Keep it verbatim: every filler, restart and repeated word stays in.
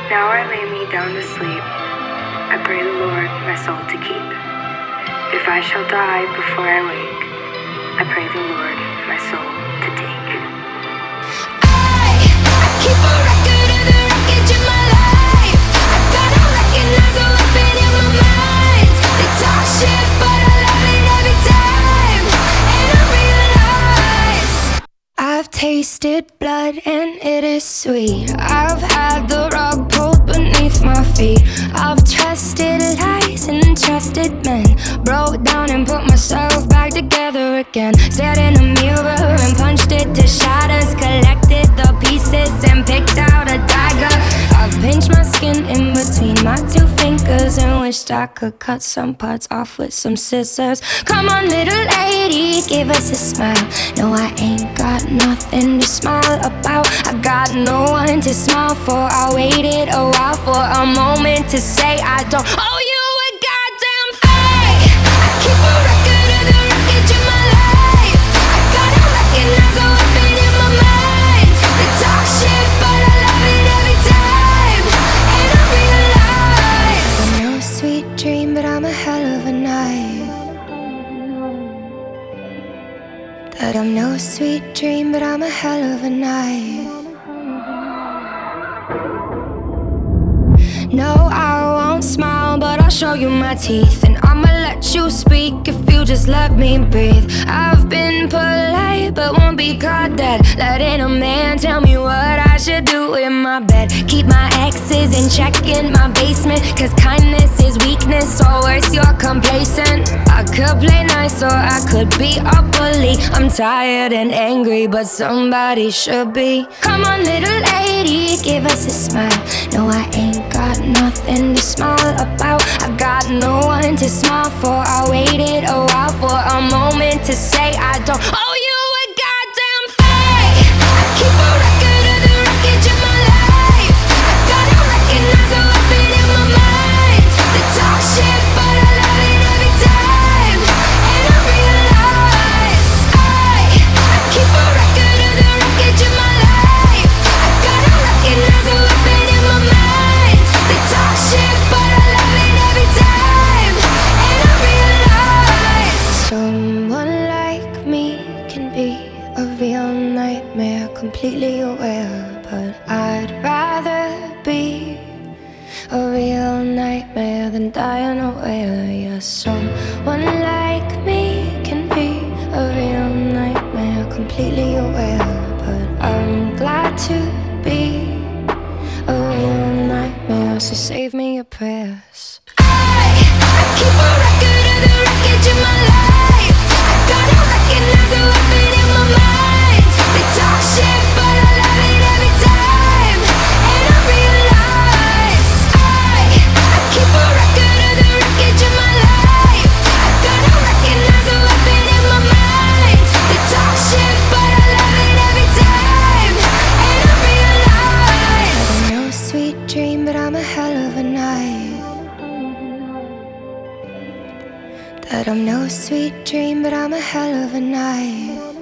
Now I lay me down to sleep. I pray the Lord my soul to keep. If I shall die before I wake, I pray the Lord my soul to take. I, I keep a record of the wreckage of my life. I gotta recognize the weapon in my mind. They talk shit, but I love it every time. And I realize I've tasted blood and it is sweet. I've had the rug pulled beneath my feet. I've trusted lies and trusted men. Broke down and put myself back together again. Stared in a mirror and punched it to shatters. Collected the pieces and picked out a dagger. I've pinched my skin in between my two fingers and wished I could cut some parts off with some scissors. Come on, little lady, give us a smile. No, I ain't got nothing to smile about. I got no one to smile for. I waited a while for a moment to say I don't owe you a goddamn thing. I keep a record of the wreckage of my life. I gotta recognize the weapon in my mind. They talk shit, but I love it every time. And I realize I'm no sweet dream, but I'm a hell of a night. That I'm no sweet dream, but I'm a hell of a night. No, I won't smile, but I'll show you my teeth. And I'ma let you speak if you just let me breathe. I've been polite, but won't be caught dead. Letting a man tell me what I should do in my bed. Keep my exes in check in my basement, cause kindness is weakness, or worse, you're complacent. I could play nice or I could be a bully. I'm tired and angry, but somebody should be. Come on, little lady, give us a smile. No, I ain't got nothing to smile about. I got no one to smile for. I waited a while for a moment to say I don't owe you a goddamn thing. I keep a record of the wreckage of my life. I gotta recognize the weapon in my mind. They talk shit, but I love it every time. And I realize I, I keep a record of the wreckage of my life. I gotta recognize the weapon in my mind. They talk shit, but I love it every time. And I realize someone like me can be a real nightmare, completely aware. But I'd rather be a real nightmare than die unaware. Yeah, someone like me can be a real nightmare, completely aware. But I'm glad to be a real nightmare, so save me your prayers. I, I keep a record of the wreckage of my life. I gotta recognize the weapon in my mind. They talk shit, but I love it every time. And I realize I, I keep a record of the wreckage of my life. I gotta recognize the weapon in my mind. They talk shit, but I love it every time. And I realize I'm no sweet dream, but I'm a hell of a night. That I'm no sweet dream, but I'm a hell of a night.